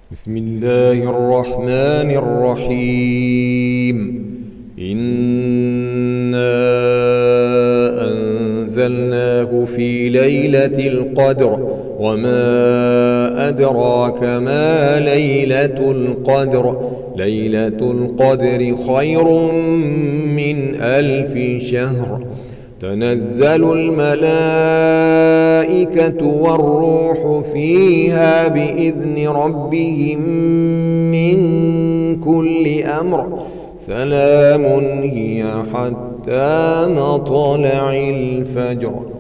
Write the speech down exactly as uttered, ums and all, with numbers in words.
بسم الله الرحمن الرحيم. إنا أنزلناه في ليلة القدر وما أدراك ما ليلة القدر ليلة القدر خير من ألف شهر. تنزل الملائكة والروح فيها بإذن ربهم من كل أمر. سلام هي حتى مطلع الفجر.